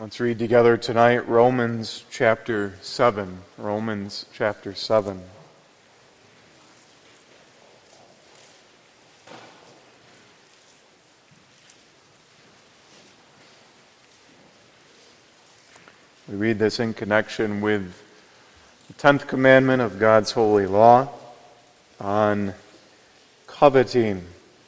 Let's read together tonight Romans chapter 7. Romans chapter 7. We read this in connection with the 10th commandment of God's holy law on coveting.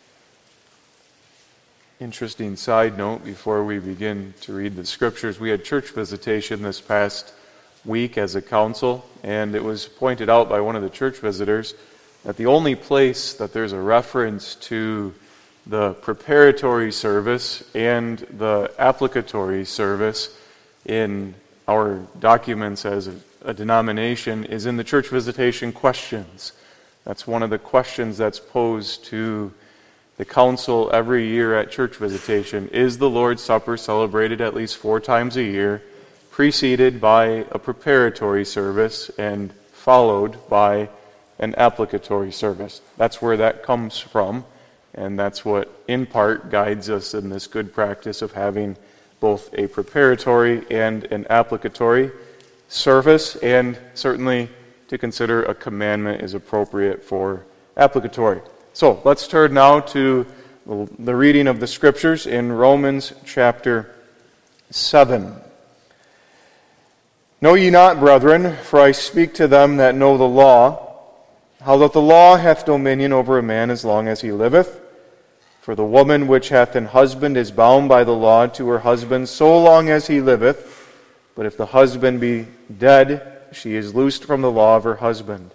Interesting side note before we begin to read the scriptures. We had church visitation this past week as a council, and it was pointed out by one of the church visitors that the only place that there's a reference to the preparatory service and the applicatory service in our documents as a denomination is in the church visitation questions. That's one of the questions that's posed to the council every year at church visitation. Is the Lord's Supper celebrated at least 4 times a year, preceded by a preparatory service and followed by an applicatory service? That's where that comes from, and that's what in part guides us in this good practice of having both a preparatory and an applicatory service, and certainly to consider a commandment is appropriate for applicatory. So let's turn now to the reading of the scriptures in Romans chapter 7. Know ye not, brethren, for I speak to them that know the law, how that the law hath dominion over a man as long as he liveth? For the woman which hath an husband is bound by the law to her husband so long as he liveth. But if the husband be dead, she is loosed from the law of her husband.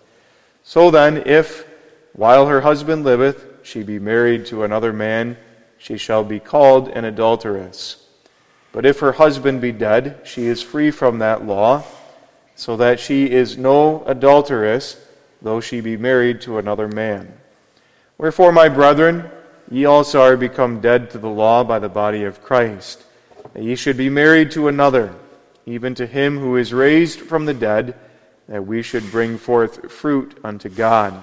So then, if while her husband liveth, she be married to another man, she shall be called an adulteress. But if her husband be dead, she is free from that law, so that she is no adulteress, though she be married to another man. Wherefore, my brethren, ye also are become dead to the law by the body of Christ, that ye should be married to another, even to him who is raised from the dead, that we should bring forth fruit unto God.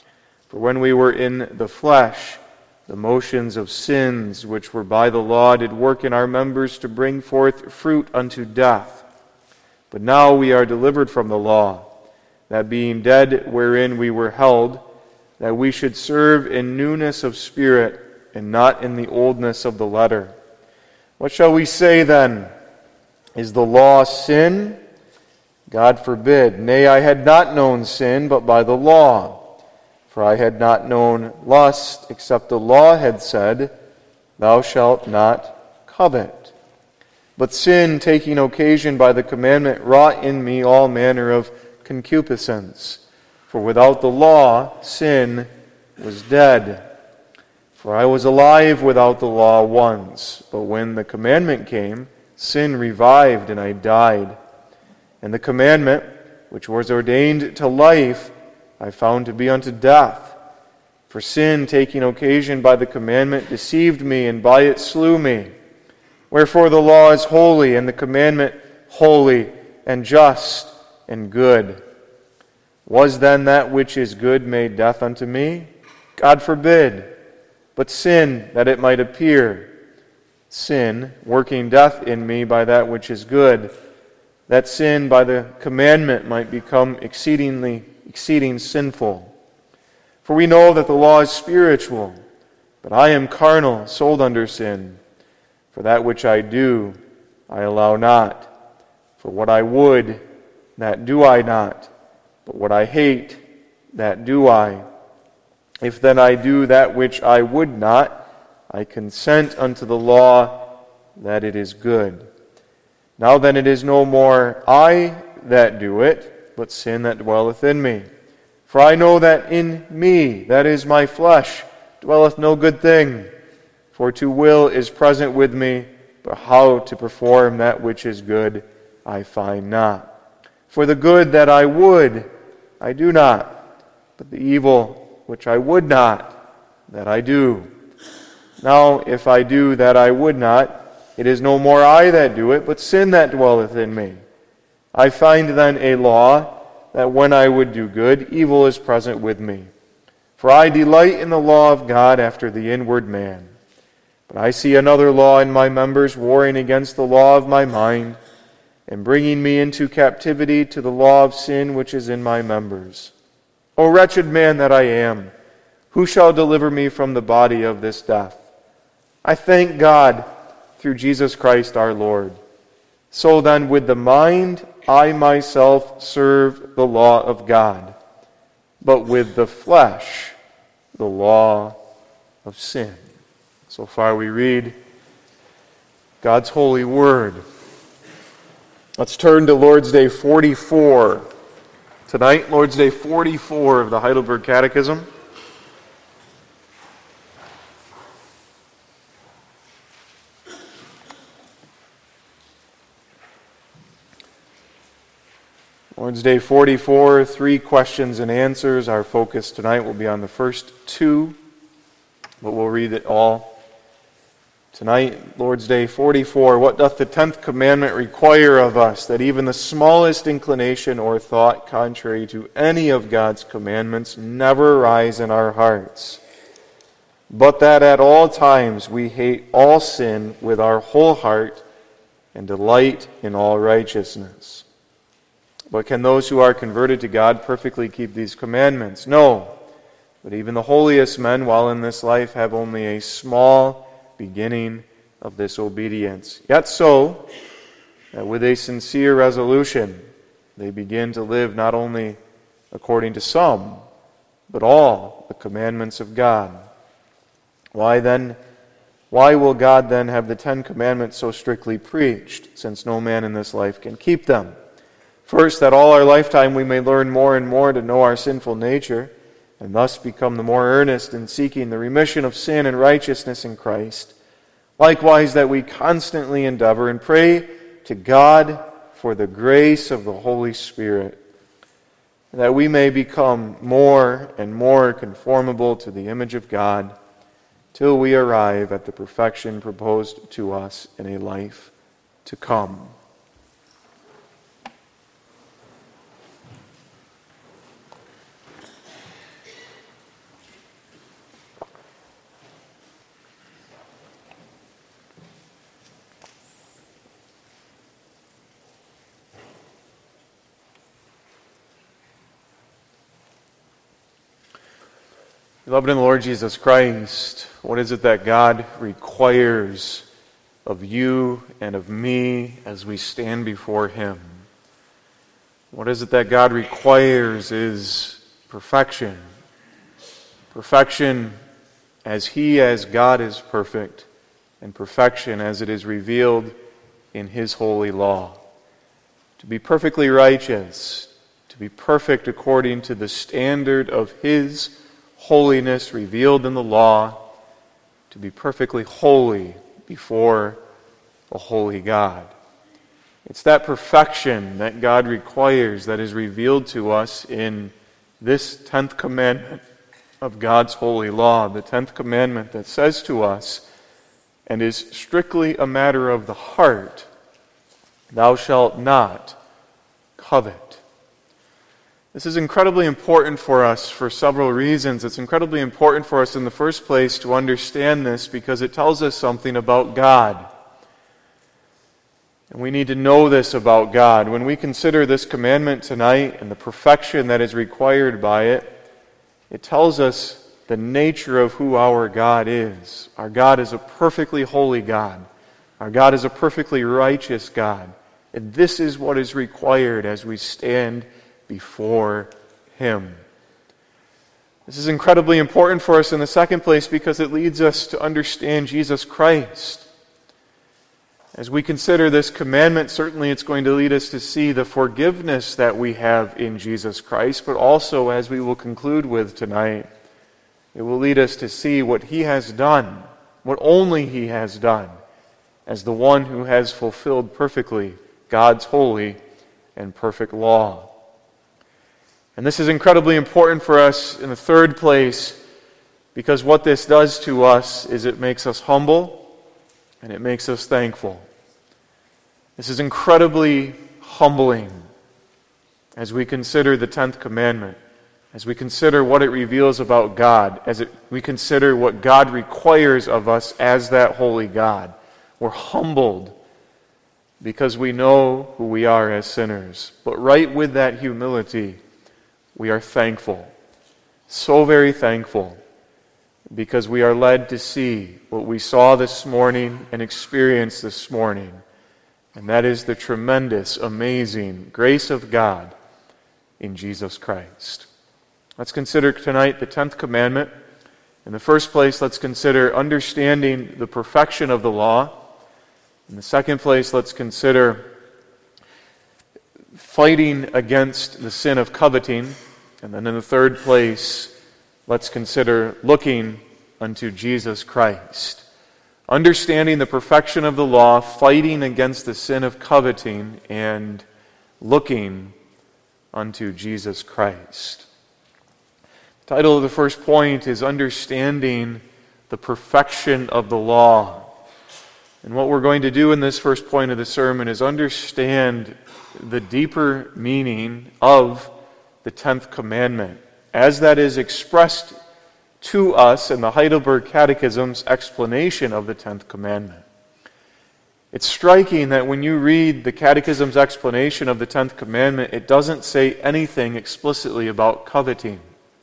For when we were in the flesh, the motions of sins which were by the law did work in our members to bring forth fruit unto death. But now we are delivered from the law, that being dead wherein we were held, that we should serve in newness of spirit, and not in the oldness of the letter. What shall we say then? Is the law sin? God forbid. Nay, I had not known sin, but by the law. For I had not known lust, except the law had said, Thou shalt not covet. But sin, taking occasion by the commandment, wrought in me all manner of concupiscence. For without the law, sin was dead. For I was alive without the law once, but when the commandment came, sin revived, and I died. And the commandment, which was ordained to life, I found to be unto death. For sin, taking occasion by the commandment, deceived me, and by it slew me. Wherefore the law is holy, and the commandment holy, and just, and good. Was then that which is good made death unto me? God forbid. But sin, that it might appear, sin, working death in me by that which is good, that sin by the commandment might become exceeding sinful. For we know that the law is spiritual, but I am carnal, sold under sin. For that which I do, I allow not. For what I would, that do I not. But what I hate, that do I. If then I do that which I would not, I consent unto the law that it is good. Now then it is no more I that do it, but sin that dwelleth in me. For I know that in me, that is my flesh, dwelleth no good thing. For to will is present with me, but how to perform that which is good I find not. For the good that I would, I do not, but the evil which I would not, that I do. Now if I do that I would not, it is no more I that do it, but sin that dwelleth in me. I find then a law, that when I would do good, evil is present with me. For I delight in the law of God after the inward man. But I see another law in my members, warring against the law of my mind, and bringing me into captivity to the law of sin which is in my members. O wretched man that I am, who shall deliver me from the body of this death? I thank God through Jesus Christ our Lord. So then, with the mind, I myself serve the law of God, but with the flesh, the law of sin. So far we read God's holy word. Let's turn to Lord's Day 44. Tonight, Lord's Day 44 of the Heidelberg Catechism. Lord's Day 44, 3 questions and answers. Our focus tonight will be on the first 2, but we'll read it all. Tonight, Lord's Day 44, what doth the 10th commandment require of us, that even the smallest inclination or thought contrary to any of God's commandments never arise in our hearts, but that at all times we hate all sin with our whole heart and delight in all righteousness? But can those who are converted to God perfectly keep these commandments? No. But even the holiest men, while in this life, have only a small beginning of this obedience. Yet so, that with a sincere resolution, they begin to live not only according to some, but all the commandments of God. Why will God then have the 10 commandments so strictly preached, since no man in this life can keep them? First, that all our lifetime we may learn more and more to know our sinful nature, and thus become the more earnest in seeking the remission of sin and righteousness in Christ. Likewise, that we constantly endeavor and pray to God for the grace of the Holy Spirit, that we may become more and more conformable to the image of God, till we arrive at the perfection proposed to us in a life to come. Beloved in the Lord Jesus Christ, what is it that God requires of you and of me as we stand before Him? What is it that God requires is perfection. Perfection as God is perfect, and perfection as it is revealed in His holy law. To be perfectly righteous, to be perfect according to the standard of His holiness revealed in the law, to be perfectly holy before a holy God. It's that perfection that God requires that is revealed to us in this 10th commandment of God's holy law, the 10th commandment that says to us, and is strictly a matter of the heart, "Thou shalt not covet." This is incredibly important for us for several reasons. It's incredibly important for us in the first place to understand this because it tells us something about God. And we need to know this about God. When we consider this commandment tonight and the perfection that is required by it, it tells us the nature of who our God is. Our God is a perfectly holy God. Our God is a perfectly righteous God. And this is what is required as we stand before Him. This is incredibly important for us in the second place because it leads us to understand Jesus Christ. As we consider this commandment, certainly it's going to lead us to see the forgiveness that we have in Jesus Christ, but also, as we will conclude with tonight, it will lead us to see what He has done, what only He has done, as the one who has fulfilled perfectly God's holy and perfect law. And this is incredibly important for us in the third place because what this does to us is it makes us humble and it makes us thankful. This is incredibly humbling as we consider the 10th commandment, as we consider what it reveals about God, we consider what God requires of us as that holy God, we're humbled because we know who we are as sinners. But right with that humility, we are thankful. So very thankful, because we are led to see what we saw this morning and experienced this morning, and that is the tremendous, amazing grace of God in Jesus Christ. Let's consider tonight the 10th commandment. In the first place, let's consider understanding the perfection of the law. In the second place, let's consider fighting against the sin of coveting. And then in the third place, let's consider looking unto Jesus Christ. Understanding the perfection of the law, fighting against the sin of coveting, and looking unto Jesus Christ. The title of the first point is Understanding the Perfection of the Law. And what we're going to do in this first point of the sermon is understand the deeper meaning of the 10th commandment, as that is expressed to us in the Heidelberg Catechism's explanation of the 10th commandment. It's striking that when you read the Catechism's explanation of the 10th commandment, it doesn't say anything explicitly about coveting.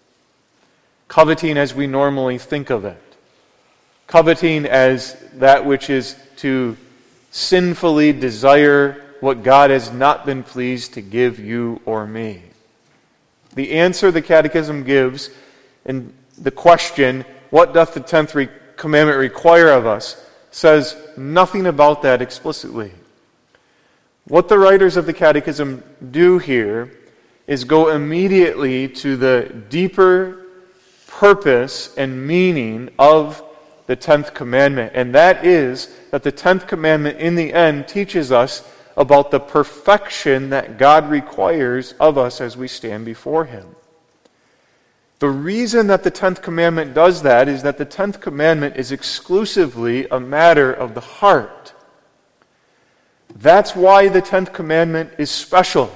Coveting as we normally think of it. Coveting as that which is to sinfully desire what God has not been pleased to give you or me. The answer the Catechism gives in the question, what doth the 10th commandment require of us, says nothing about that explicitly. What the writers of the Catechism do here is go immediately to the deeper purpose and meaning of the 10th commandment. And that is that the 10th commandment in the end teaches us about the perfection that God requires of us as we stand before Him. The reason that the 10th commandment does that is that the 10th commandment is exclusively a matter of the heart. That's why the 10th commandment is special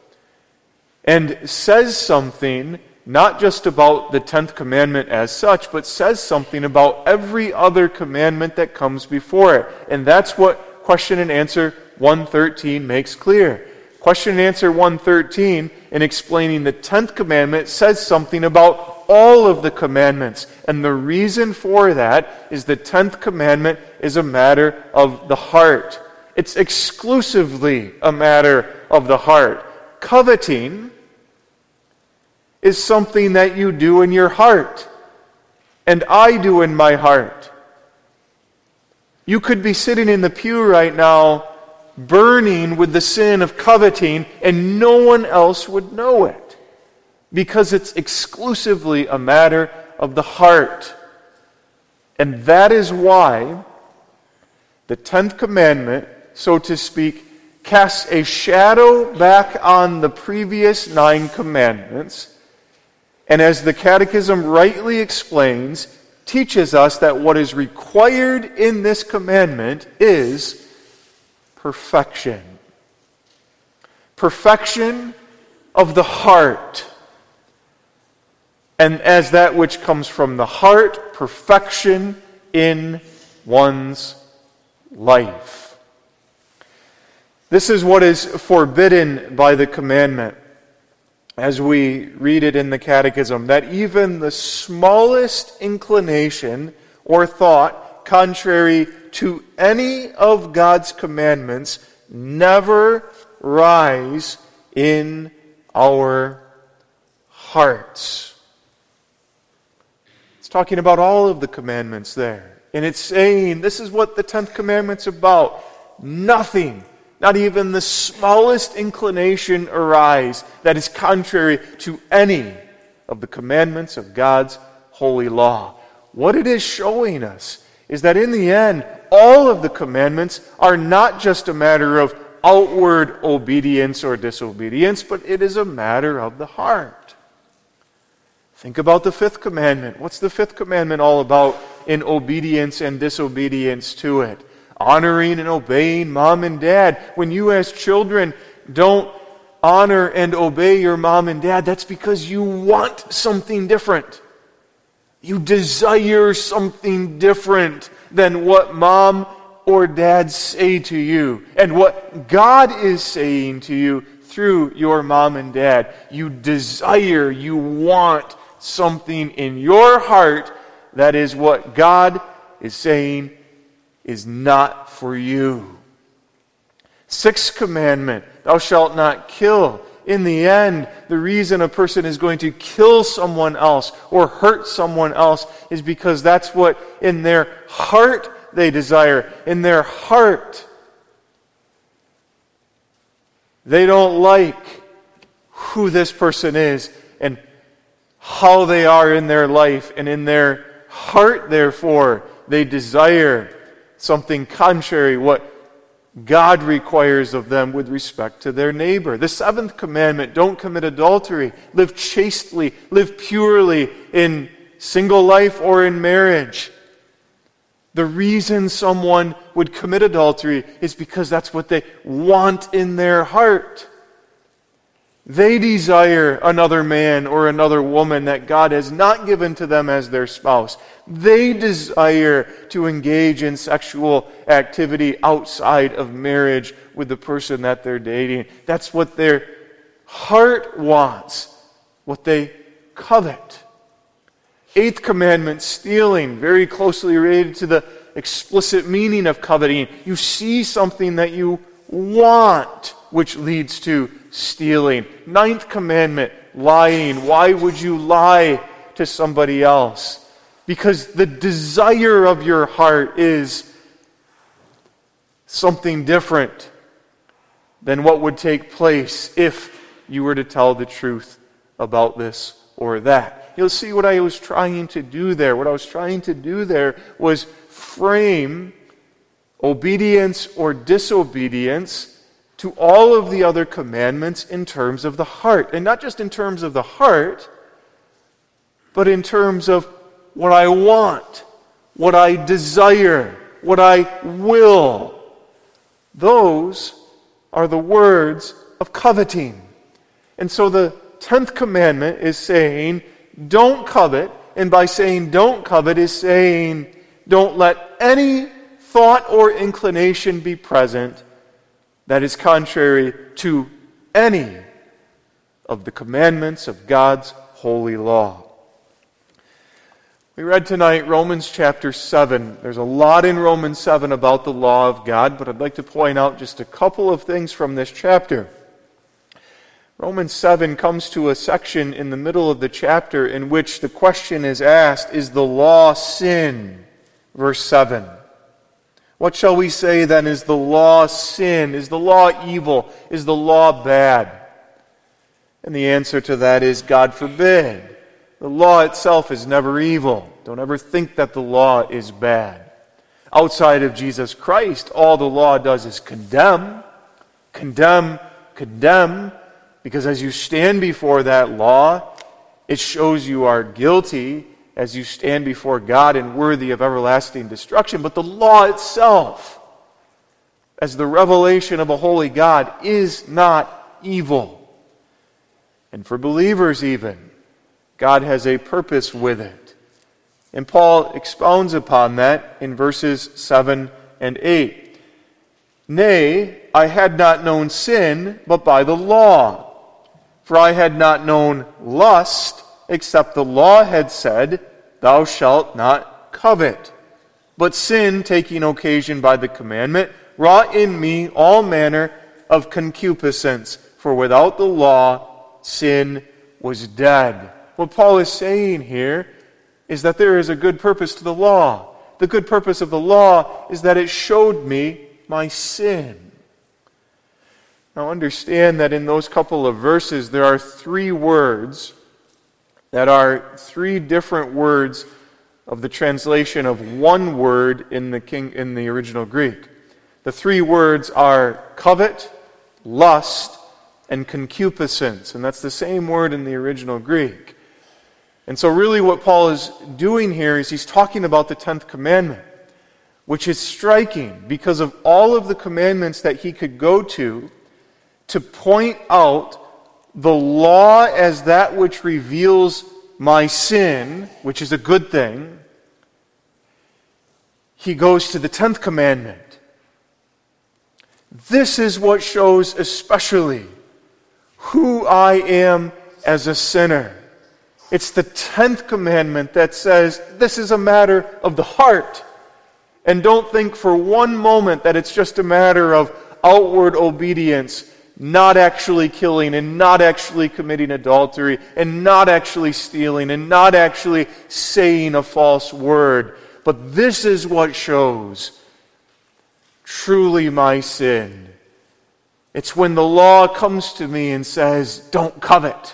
and says something not just about the 10th commandment as such, but says something about every other commandment that comes before it. And that's what question and answer 113 makes clear. Question and answer 113, in explaining the 10th commandment, says something about all of the commandments. And the reason for that is the 10th commandment is a matter of the heart. It's exclusively a matter of the heart. Coveting is something that you do in your heart, and I do in my heart. You could be sitting in the pew right now burning with the sin of coveting, and no one else would know it, because it's exclusively a matter of the heart. And that is why the 10th commandment, so to speak, casts a shadow back on the previous 9 commandments, and as the Catechism rightly explains, teaches us that what is required in this commandment is perfection. Perfection of the heart. And as that which comes from the heart, perfection in one's life. This is what is forbidden by the commandment, as we read it in the Catechism, that even the smallest inclination or thought contrary to any of God's commandments never rise in our hearts. It's talking about all of the commandments there. And it's saying, this is what the 10th commandment's about. Nothing, not even the smallest inclination arise that is contrary to any of the commandments of God's holy law. What it is showing us is that in the end, all of the commandments are not just a matter of outward obedience or disobedience, but it is a matter of the heart. Think about the 5th commandment. What's the 5th commandment all about in obedience and disobedience to it? Honoring and obeying mom and dad. When you as children don't honor and obey your mom and dad, that's because you want something different. You desire something different than what mom or dad say to you and what God is saying to you through your mom and dad. You desire, you want something in your heart that is what God is saying is not for you. Sixth commandment, thou shalt not kill. In the end, the reason a person is going to kill someone else or hurt someone else is because that's what in their heart they desire. In their heart, they don't like who this person is and how they are in their life. And in their heart, therefore, they desire something contrary, what God requires of them with respect to their neighbor. The seventh commandment, don't commit adultery. Live chastely, live purely in single life or in marriage. The reason someone would commit adultery is because that's what they want in their heart. They desire another man or another woman that God has not given to them as their spouse. They desire to engage in sexual activity outside of marriage with the person that they're dating. That's what their heart wants, what they covet. Eighth commandment, stealing, very closely related to the explicit meaning of coveting. You see something that you want, which leads to stealing. Ninth commandment, lying. Why would you lie to somebody else? Because the desire of your heart is something different than what would take place if you were to tell the truth about this or that. You'll see what I was trying to do there. What I was trying to do there was frame obedience or disobedience to all of the other commandments in terms of the heart. And not just in terms of the heart, but in terms of what I want, what I desire, what I will. Those are the words of coveting. And so the 10th commandment is saying, don't covet. And by saying don't covet is saying, don't let any thought or inclination be present that is contrary to any of the commandments of God's holy law. We read tonight Romans chapter 7. There's a lot in Romans 7 about the law of God, but I'd like to point out just a couple of things from this chapter. Romans 7 comes to a section in the middle of the chapter in which the question is asked, is the law sin? Verse 7. What shall we say then? Is the law sin? Is the law evil? Is the law bad? And the answer to that is, God forbid. The law itself is never evil. Don't ever think that the law is bad. Outside of Jesus Christ, all the law does is condemn, condemn, condemn, because as you stand before that law, it shows you are guilty as you stand before God and worthy of everlasting destruction. But the law itself, as the revelation of a holy God, is not evil. And for believers even, God has a purpose with it. And Paul expounds upon that in verses 7 and 8. Nay, I had not known sin, but by the law. For I had not known lust, except the law had said, thou shalt not covet. But sin, taking occasion by the commandment, wrought in me all manner of concupiscence. For without the law, sin was dead. What Paul is saying here is that there is a good purpose to the law. The good purpose of the law is that it showed me my sin. Now understand that in those couple of verses there are three words that are three different words of the translation of one word in the original Greek. The three words are covet, lust, and concupiscence. And that's the same word in the original Greek. And so really what Paul is doing here is he's talking about the 10th commandment, which is striking because of all of the commandments that he could go to to point out the law as that which reveals my sin, which is a good thing, he goes to the 10th commandment. This is what shows especially who I am as a sinner. It's the 10th commandment that says this is a matter of the heart. And don't think for one moment that it's just a matter of outward obedience, not actually killing and not actually committing adultery and not actually stealing and not actually saying a false word. But this is what shows truly my sin. It's when the law comes to me and says, don't covet.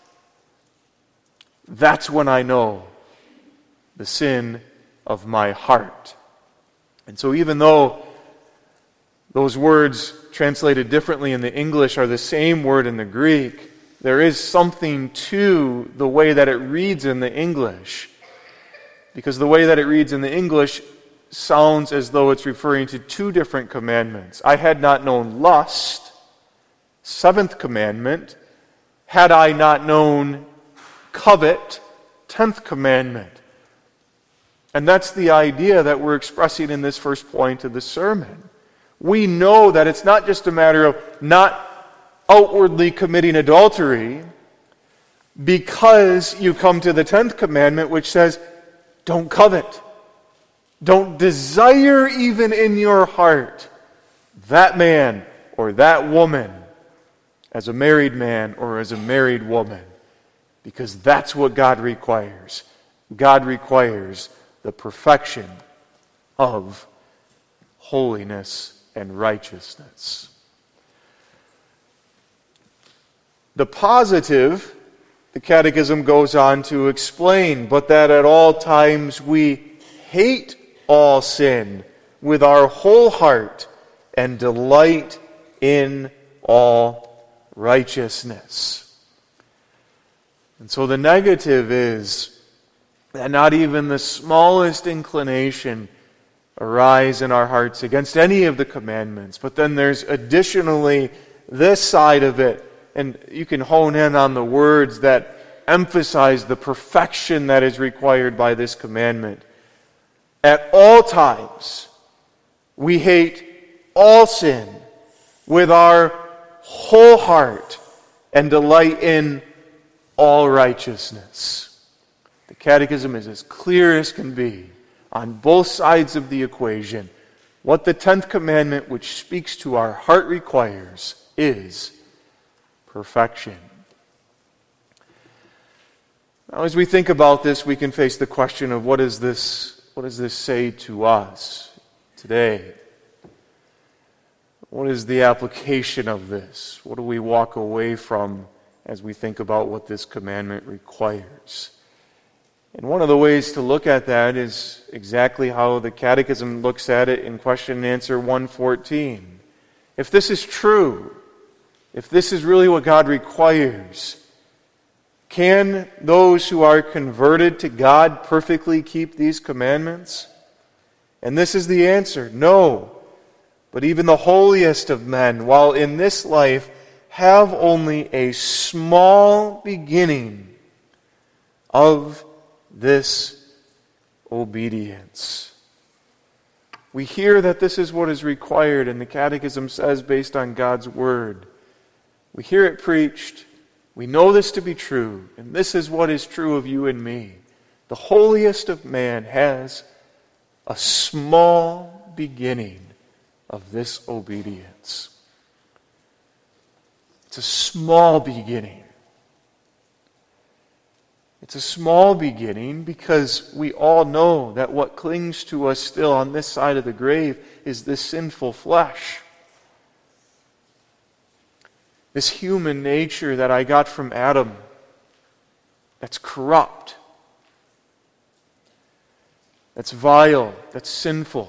That's when I know the sin of my heart. And so even though those words translated differently in the English are the same word in the Greek, there is something to the way that it reads in the English. Because the way that it reads in the English sounds as though it's referring to two different commandments. I had not known lust, 7th commandment. Had I not known covet, 10th commandment. And that's the idea that we're expressing in this first point of the sermon. We know that it's not just a matter of not outwardly committing adultery because you come to the 10th commandment, which says, don't covet. Don't desire even in your heart that man or that woman as a married man or as a married woman, because that's what God requires. God requires the perfection of holiness and righteousness. The positive, the Catechism goes on to explain, but that at all times we hate all sin with our whole heart and delight in all righteousness. And so the negative is that not even the smallest inclination arise in our hearts against any of the commandments. But then there's additionally this side of it, and you can hone in on the words that emphasize the perfection that is required by this commandment. At all times, we hate all sin with our whole heart and delight in all righteousness. The Catechism is as clear as can be on both sides of the equation. What the 10th commandment, which speaks to our heart, requires is perfection. Now, as we think about this, we can face the question of what does this say to us today? What is the application of this? What do we walk away from as we think about what this commandment requires? And one of the ways to look at that is exactly how the Catechism looks at it in question and answer 114. If this is true, if this is really what God requires, can those who are converted to God perfectly keep these commandments? And this is the answer: no. But even the holiest of men, while in this life, have only a small beginning of this obedience. We hear that this is what is required, and the Catechism says, based on God's Word. We hear it preached. We know this to be true, and this is what is true of you and me. The holiest of man has a small beginning of this obedience. It's a small beginning. It's a small beginning because we all know that what clings to us still on this side of the grave is this sinful flesh. This human nature that I got from Adam, that's corrupt, that's vile, that's sinful,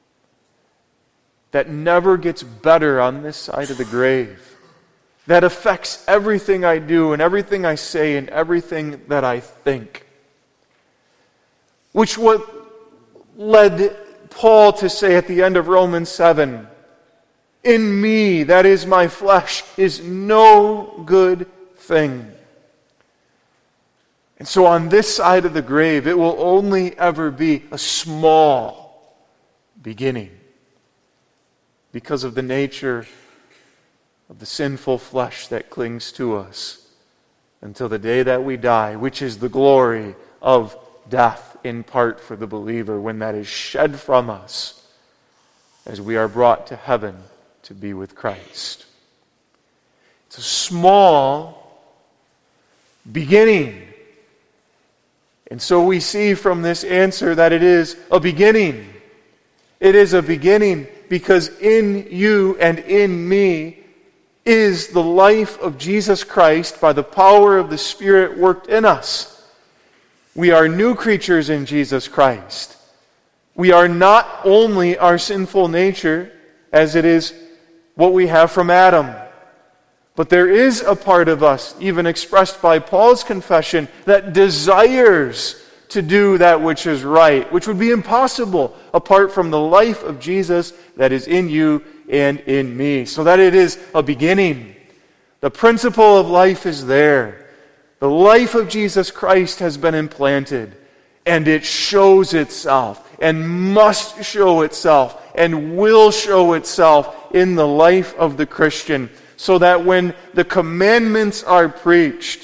that never gets better on this side of the grave, that affects everything I do and everything I say and everything that I think. Which what led Paul to say at the end of Romans 7, in me, that is my flesh, is no good thing. And so on this side of the grave, it will only ever be a small beginning because of the nature of the sinful flesh that clings to us until the day that we die, which is the glory of death in part for the believer when that is shed from us as we are brought to heaven to be with Christ. It's a small beginning. And so we see from this answer that it is a beginning. It is a beginning because in you and in me is the life of Jesus Christ by the power of the Spirit worked in us. We are new creatures in Jesus Christ. We are not only our sinful nature, as it is what we have from Adam, but there is a part of us, even expressed by Paul's confession, that desires to do that which is right, which would be impossible apart from the life of Jesus that is in you and in me. So that it is a beginning. The principle of life is there. The life of Jesus Christ has been implanted, and it shows itself, and must show itself, and will show itself in the life of the Christian, so that when the commandments are preached,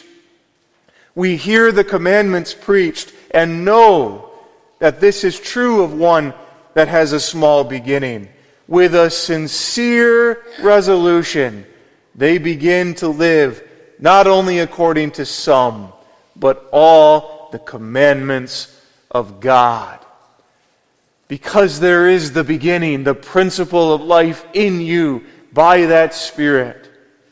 we hear the commandments preached and know that this is true of one that has a small beginning. With a sincere resolution, they begin to live not only according to some, but all the commandments of God. Because there is the beginning, the principle of life in you by that Spirit.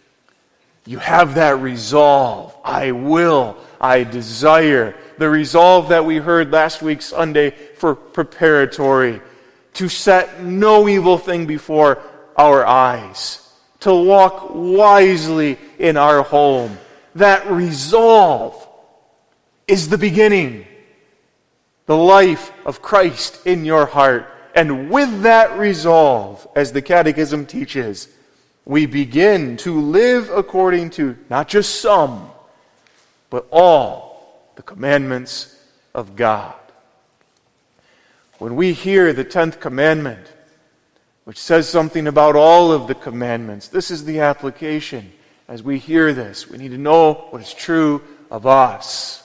You have that resolve. I will. I desire. The resolve that we heard last week Sunday for preparatory. To set no evil thing before our eyes. To walk wisely in our home. That resolve is the beginning. The life of Christ in your heart. And with that resolve, as the Catechism teaches, we begin to live according to not just some, but all the commandments of God. When we hear the 10th commandment, which says something about all of the commandments, this is the application. As we hear this, we need to know what is true of us.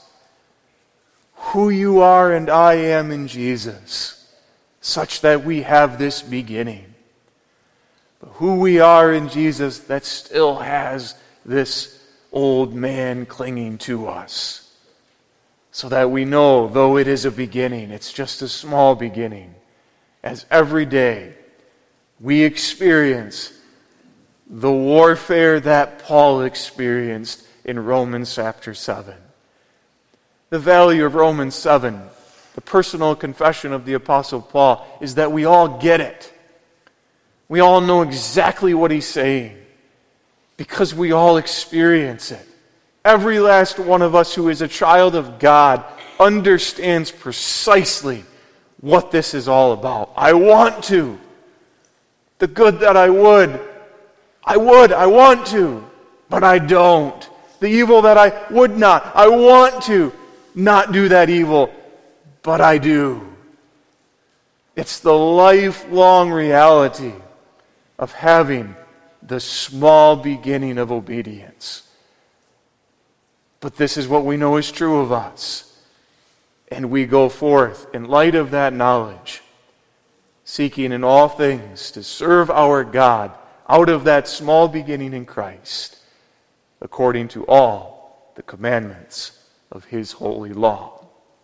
Who you are and I am in Jesus, such that we have this beginning. But who we are in Jesus that still has this old man clinging to us. So that we know, though it is a beginning, it's just a small beginning, as every day we experience the warfare that Paul experienced in Romans chapter 7. The value of Romans 7, the personal confession of the Apostle Paul, is that we all get it. We all know exactly what he's saying because we all experience it. Every last one of us who is a child of God understands precisely what this is all about. I want to. The good that I want to, but I don't. The evil that I would not, I want to not do that evil, but I do. It's the lifelong reality of having the small beginning of obedience. But this is what we know is true of us. And we go forth in light of that knowledge, seeking in all things to serve our God out of that small beginning in Christ, according to all the commandments of His holy law.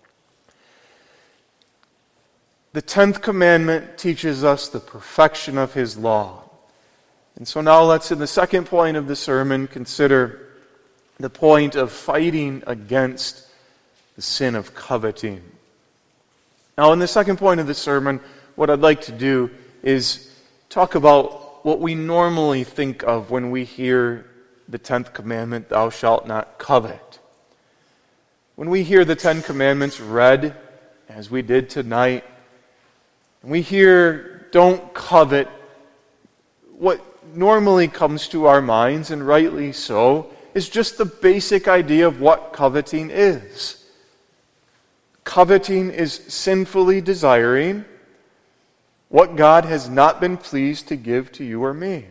The 10th commandment teaches us the perfection of His law. And so now let's, in the second point of the sermon, consider the point of fighting against the sin of coveting. Now, in the second point of the sermon, what I'd like to do is talk about what we normally think of when we hear the 10th commandment, thou shalt not covet. When we hear the 10 commandments read, as we did tonight, and we hear don't covet, what normally comes to our minds, and rightly so, is just the basic idea of what coveting is. Coveting is sinfully desiring what God has not been pleased to give to you or me.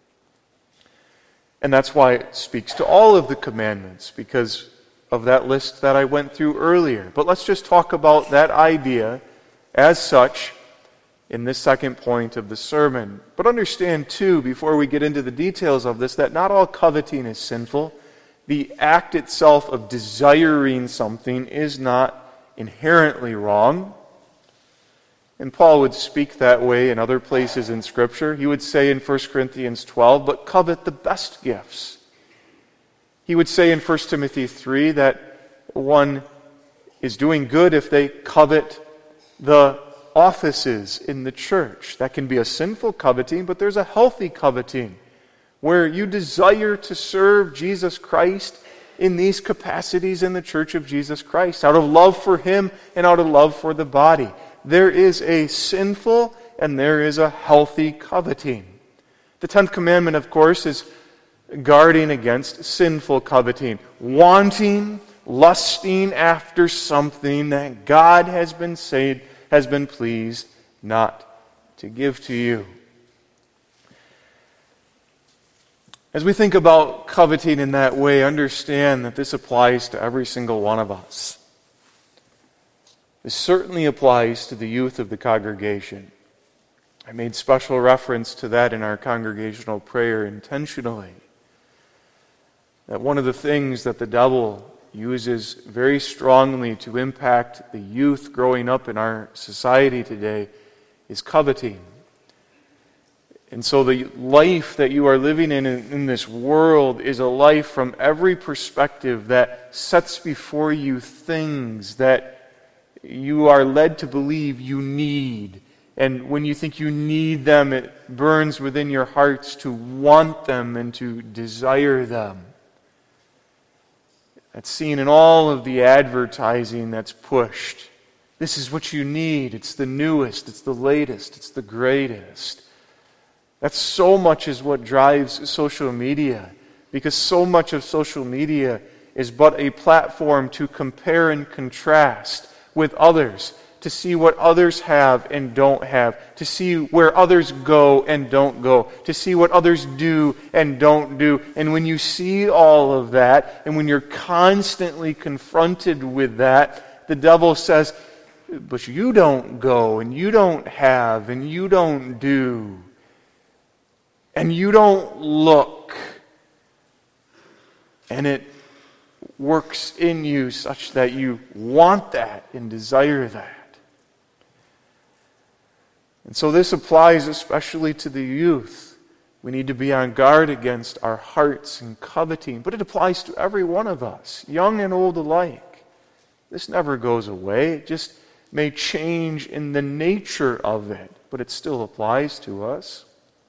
And that's why it speaks to all of the commandments, because of that list that I went through earlier. But let's just talk about that idea as such in this second point of the sermon. But understand, too, before we get into the details of this, that not all coveting is sinful. The act itself of desiring something is not inherently wrong. And Paul would speak that way in other places in Scripture. He would say in 1 Corinthians 12, but covet the best gifts. He would say in 1 Timothy 3 that one is doing good if they covet the offices in the church. That can be a sinful coveting, but there's a healthy coveting where you desire to serve Jesus Christ in these capacities in the church of Jesus Christ, out of love for Him and out of love for the body. There is a sinful and there is a healthy coveting. The 10th commandment, of course, is guarding against sinful coveting, wanting, lusting after something that God has been pleased not to give to you. As we think about coveting in that way, understand that this applies to every single one of us. This certainly applies to the youth of the congregation. I made special reference to that in our congregational prayer intentionally. That one of the things that the devil uses very strongly to impact the youth growing up in our society today is coveting. And so the life that you are living in this world is a life from every perspective that sets before you things that you are led to believe you need. And when you think you need them, it burns within your hearts to want them and to desire them. That's seen in all of the advertising that's pushed. This is what you need. It's the newest, it's the latest, it's the greatest. That's so much is what drives social media, because so much of social media is but a platform to compare and contrast with others, to see what others have and don't have, to see where others go and don't go, to see what others do and don't do. And when you see all of that, and when you're constantly confronted with that, the devil says, but you don't go, and you don't have, and you don't do, and you don't look. And it works in you such that you want that and desire that. And so this applies especially to the youth. We need to be on guard against our hearts and coveting, but it applies to every one of us, young and old alike. This never goes away. It just may change in the nature of it, but it still applies to us.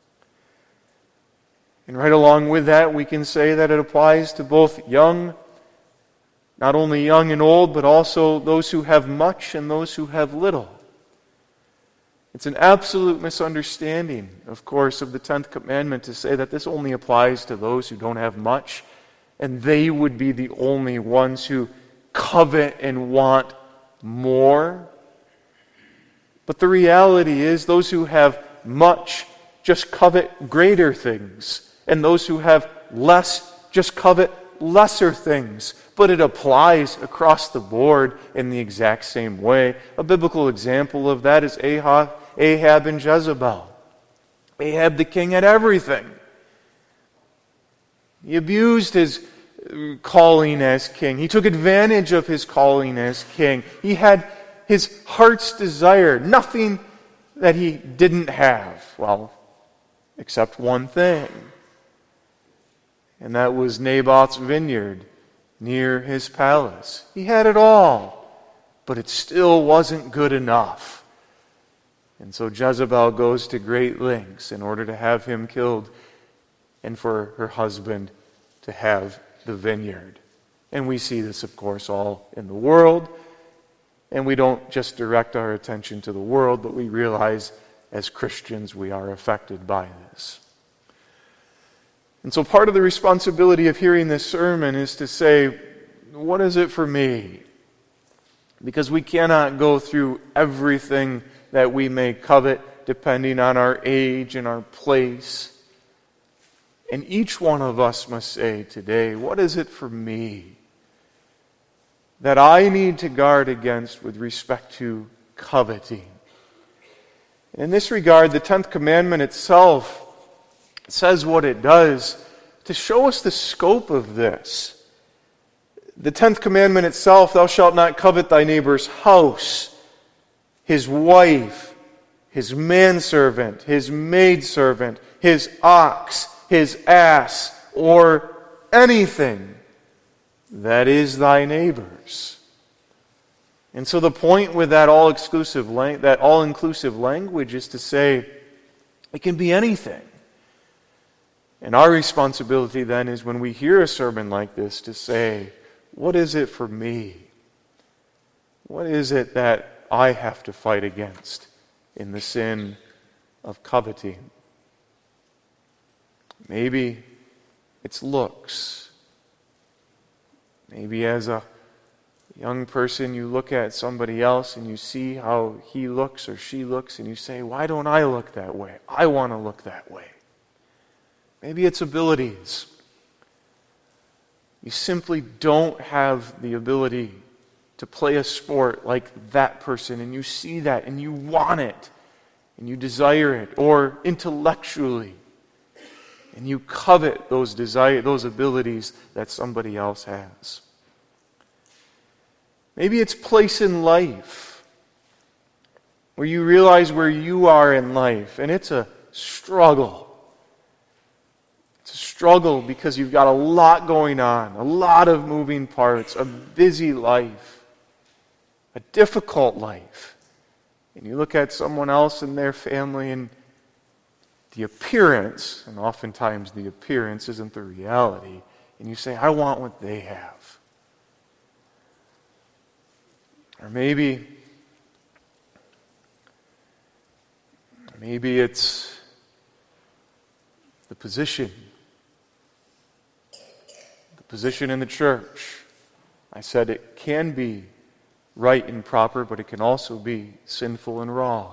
And right along with that, we can say that it applies to both young, not only young and old, but also those who have much and those who have little. It's an absolute misunderstanding, of course, of the 10th commandment to say that this only applies to those who don't have much, and they would be the only ones who covet and want more. But the reality is, those who have much just covet greater things, and those who have less just covet lesser things. But it applies across the board in the exact same way. A biblical example of that is Ahab and Jezebel. Ahab the king had everything. He abused his calling as king. He took advantage of his calling as king. He had his heart's desire, nothing that he didn't have. Well, except one thing. And that was Naboth's vineyard near his palace. He had it all, but it still wasn't good enough. And so Jezebel goes to great lengths in order to have him killed and for her husband to have the vineyard. And we see this, of course, all in the world. And we don't just direct our attention to the world, but we realize as Christians we are affected by this. And so part of the responsibility of hearing this sermon is to say, what is it for me? Because we cannot go through everything that we may covet depending on our age and our place. And each one of us must say today, what is it for me that I need to guard against with respect to coveting? In this regard, the 10th commandment itself says what it does to show us the scope of this. The 10th commandment itself, thou shalt not covet thy neighbor's house, his wife, his manservant, his maidservant, his ox, his ass, or anything that is thy neighbor's. And so the point with that all-inclusive language is to say it can be anything. And our responsibility then is when we hear a sermon like this to say, what is it for me? What is it that I have to fight against in the sin of coveting? Maybe it's looks. Maybe as a young person you look at somebody else and you see how he looks or she looks and you say, why don't I look that way? I want to look that way. Maybe it's abilities. You simply don't have the ability to play a sport like that person, and you see that and you want it and you desire it, or intellectually and you covet those abilities that somebody else has. Maybe it's place in life where you realize where you are in life and it's a struggle. It's a struggle because you've got a lot going on, a lot of moving parts, a busy life, a difficult life. And you look at someone else in their family and the appearance, and oftentimes the appearance isn't the reality, and you say, I want what they have. Or maybe it's the position in the church. I said it can be right and proper, but it can also be sinful and wrong.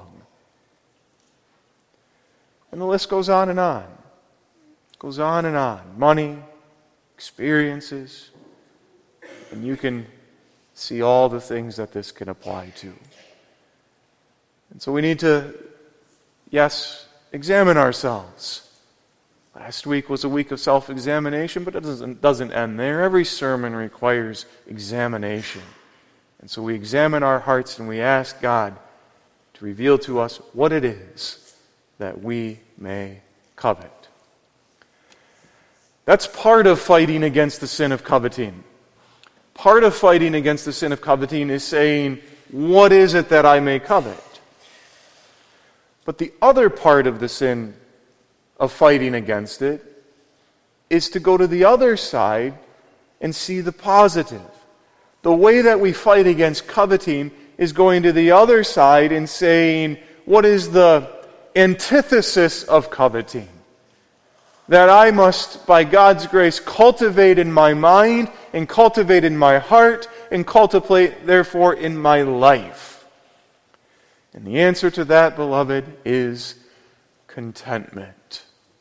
And the list goes on and on. It goes on and on. Money, experiences, and you can see all the things that this can apply to. And so we need to, yes, examine ourselves. Last week was a week of self-examination, but it doesn't end there. Every sermon requires examination. And so we examine our hearts and we ask God to reveal to us what it is that we may covet. That's part of fighting against the sin of coveting. Part of fighting against the sin of coveting is saying, what is it that I may covet? But the other part of the sin of fighting against it is to go to the other side and see the positive. The way that we fight against coveting is going to the other side and saying, what is the antithesis of coveting? That I must, by God's grace, cultivate in my mind and cultivate in my heart and cultivate, therefore, in my life. And the answer to that, beloved, is contentment.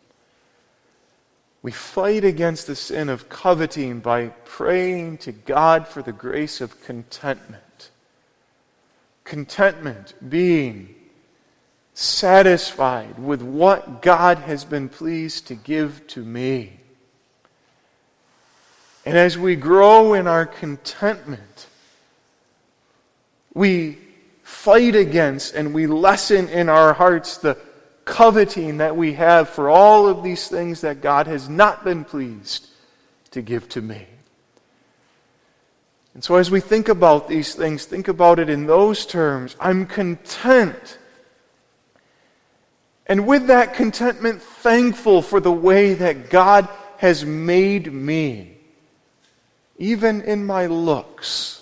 We fight against the sin of coveting by praying to God for the grace of contentment. Contentment being satisfied with what God has been pleased to give to me. And as we grow in our contentment, we fight against and we lessen in our hearts the coveting that we have for all of these things that God has not been pleased to give to me. And so as we think about these things, think about it in those terms. I'm content. And with that contentment, thankful for the way that God has made me, even in my looks.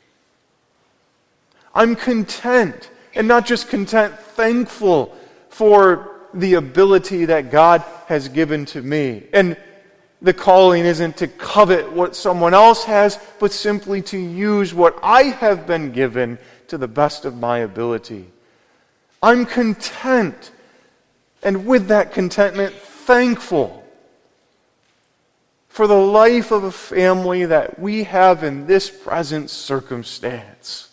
I'm content, and not just content, thankful for the ability that God has given to me. And The calling isn't to covet what someone else has, but simply to use what I have been given to the best of my ability. I'm content, and with that contentment, thankful for the life of a family that we have in this present circumstance.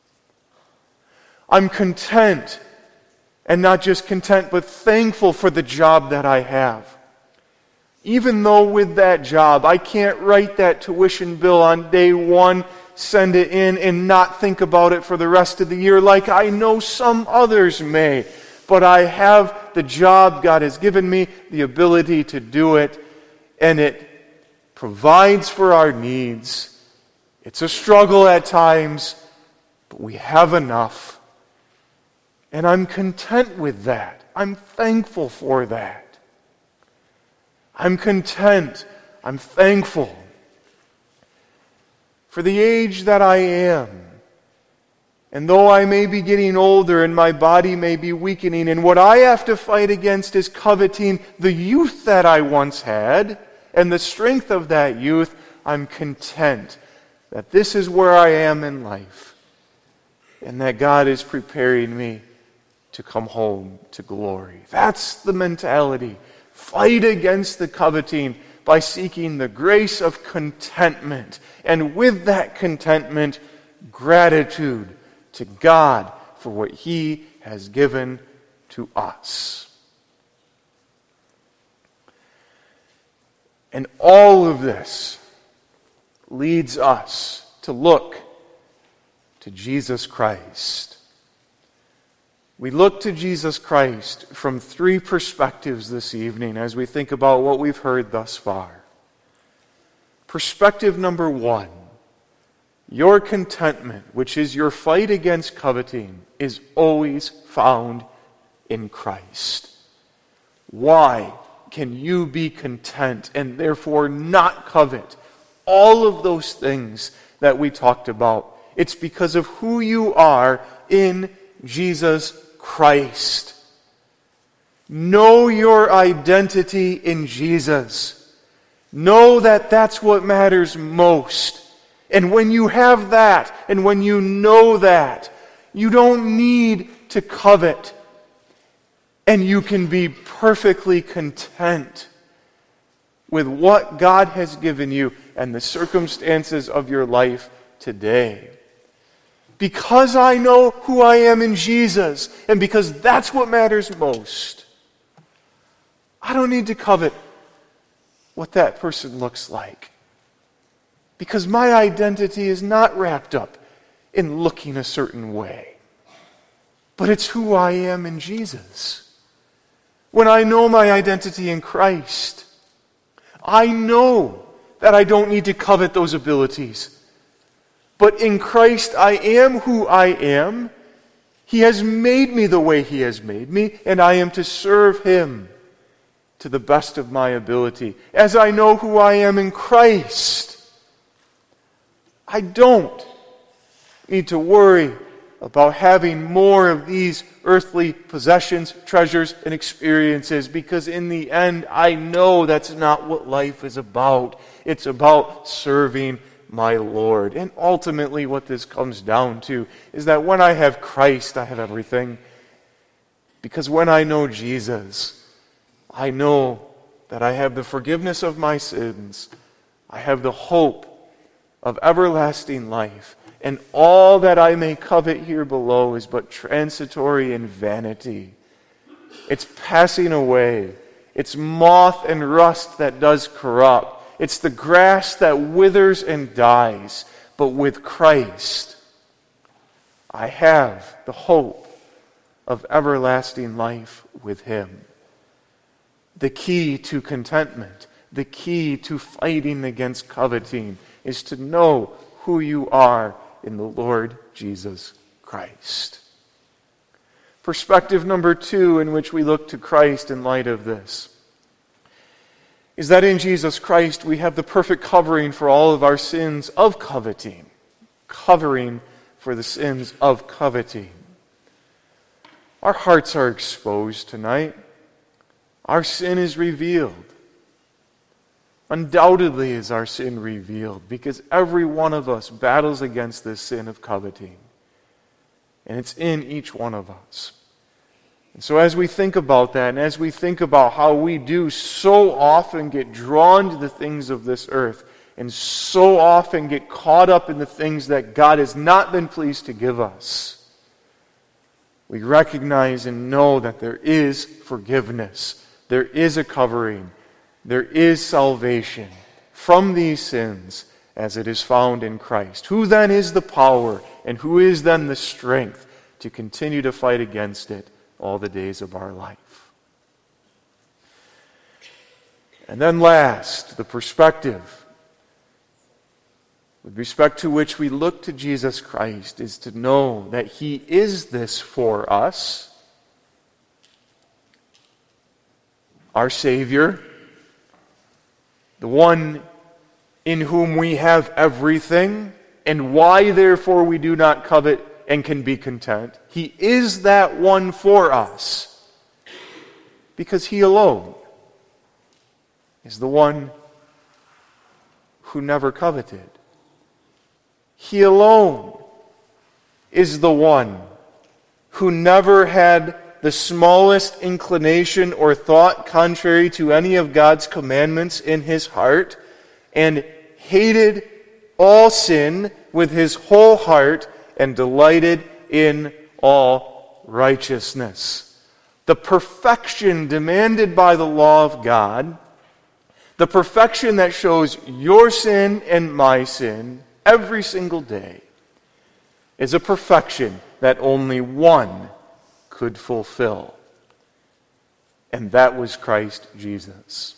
I'm content, and not just content, but thankful for the job that I have. Even though with that job, I can't write that tuition bill on day one, send it in, and not think about it for the rest of the year like I know some others may. But I have the job God has given me, the ability to do it, and it provides for our needs. It's a struggle at times, but we have enough. And I'm content with that. I'm thankful for that. I'm content. I'm thankful for the age that I am. And though I may be getting older and my body may be weakening, and what I have to fight against is coveting the youth that I once had and the strength of that youth, I'm content that this is where I am in life and that God is preparing me to come home to glory. That's the mentality. Fight against the coveting by seeking the grace of contentment. And with that contentment, gratitude to God for what He has given to us. And all of this leads us to look to Jesus Christ. We look to Jesus Christ from three perspectives this evening as we think about what we've heard thus far. Perspective number one, your contentment, which is your fight against coveting, is always found in Christ. Why can you be content and therefore not covet all of those things that we talked about? It's because of who you are in Jesus Christ. Know your identity in Jesus. Know that that's what matters most. And when you have that, and when you know that, you don't need to covet. And you can be perfectly content with what God has given you and the circumstances of your life today. Because I know who I am in Jesus, and because that's what matters most, I don't need to covet what that person looks like. Because my identity is not wrapped up in looking a certain way, but it's who I am in Jesus. When I know my identity in Christ, I know that I don't need to covet those abilities. But in Christ, I am who I am. He has made me the way He has made me, and I am to serve Him to the best of my ability. As I know who I am in Christ, I don't need to worry about having more of these earthly possessions, treasures, and experiences, because in the end, I know that's not what life is about. It's about serving my Lord. And ultimately what this comes down to is that when I have Christ, I have everything. Because when I know Jesus, I know that I have the forgiveness of my sins. I have the hope of everlasting life. And all that I may covet here below is but transitory and vanity. It's passing away. It's moth and rust that does corrupt. It's the grass that withers and dies. But with Christ, I have the hope of everlasting life with Him. The key to contentment, the key to fighting against coveting, is to know who you are in the Lord Jesus Christ. Perspective number two, in which we look to Christ in light of this, is that in Jesus Christ we have the perfect covering for all of our sins of coveting. Covering for the sins of coveting. Our hearts are exposed tonight. Our sin is revealed. Undoubtedly is our sin revealed, because every one of us battles against this sin of coveting. And it's in each one of us. And so as we think about that, and as we think about how we do so often get drawn to the things of this earth, and so often get caught up in the things that God has not been pleased to give us, we recognize and know that there is forgiveness, there is a covering, there is salvation from these sins as it is found in Christ. Who then is the power, and who is then the strength to continue to fight against it all the days of our life? And then last, the perspective with respect to which we look to Jesus Christ is to know that He is this for us, our Savior, the one in whom we have everything, and why therefore we do not covet and can be content. He is that one for us because He alone is the one who never coveted. He alone is the one who never had the smallest inclination or thought contrary to any of God's commandments in his heart, and hated all sin with his whole heart, and delighted in all righteousness. The perfection demanded by the law of God, the perfection that shows your sin and my sin every single day, is a perfection that only one could fulfill. And that was Christ Jesus.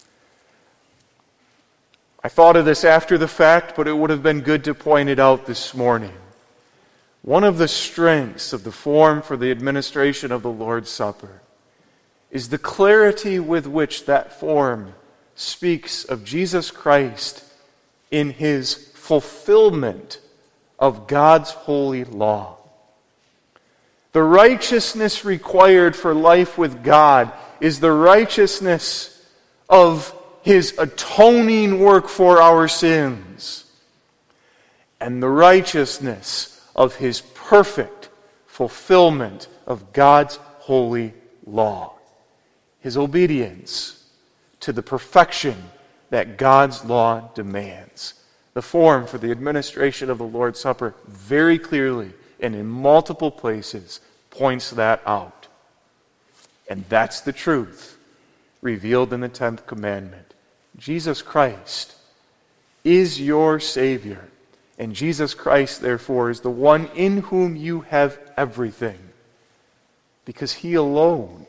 I thought of this after the fact, but it would have been good to point it out this morning. One of the strengths of the form for the administration of the Lord's Supper is the clarity with which that form speaks of Jesus Christ in His fulfillment of God's holy law. The righteousness required for life with God is the righteousness of His atoning work for our sins, and the righteousness of His perfect fulfillment of God's holy law. His obedience to the perfection that God's law demands. The form for the administration of the Lord's Supper very clearly and in multiple places points that out. And that's the truth revealed in the 10th commandment. Jesus Christ is your Savior, and Jesus Christ, therefore, is the one in whom you have everything, because He alone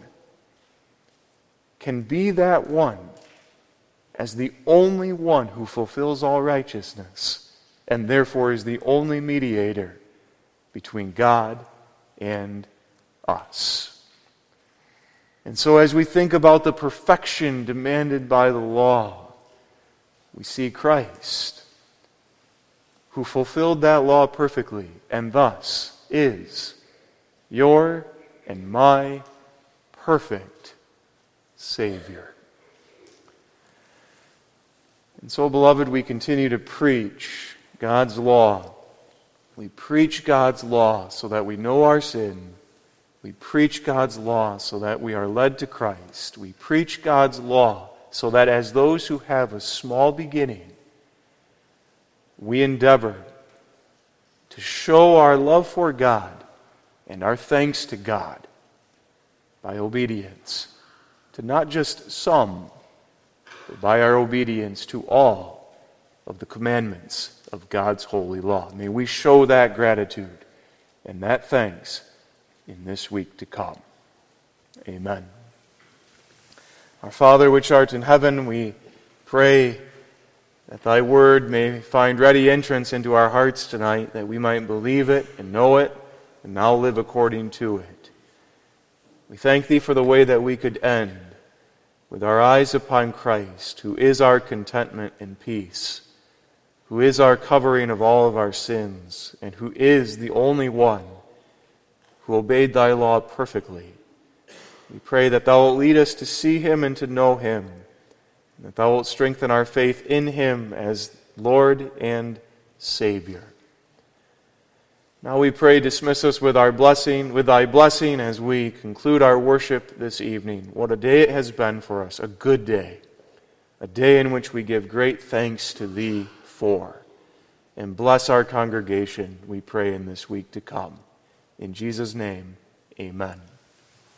can be that one as the only one who fulfills all righteousness, and therefore is the only mediator between God and us. And so as we think about the perfection demanded by the law, we see Christ, who fulfilled that law perfectly, and thus is your and my perfect Savior. And so, beloved, we continue to preach God's law. We preach God's law so that we know our sin. We preach God's law so that we are led to Christ. We preach God's law so that as those who have a small beginning, we endeavor to show our love for God and our thanks to God by obedience to not just some, but by our obedience to all of the commandments of God's holy law. May we show that gratitude and that thanks in this week to come. Amen. Our Father which art in heaven, we pray that Thy word may find ready entrance into our hearts tonight, that we might believe it and know it and now live according to it. We thank Thee for the way that we could end with our eyes upon Christ, who is our contentment and peace, who is our covering of all of our sins, and who is the only one who obeyed Thy law perfectly. We pray that Thou wilt lead us to see Him and to know Him, that thou wilt strengthen our faith in him as Lord and Savior. Now we pray, dismiss us with thy blessing as we conclude our worship this evening. What a day it has been for us, a good day. A day in which we give great thanks to thee for. And bless our congregation, we pray, in this week to come. In Jesus' name, amen.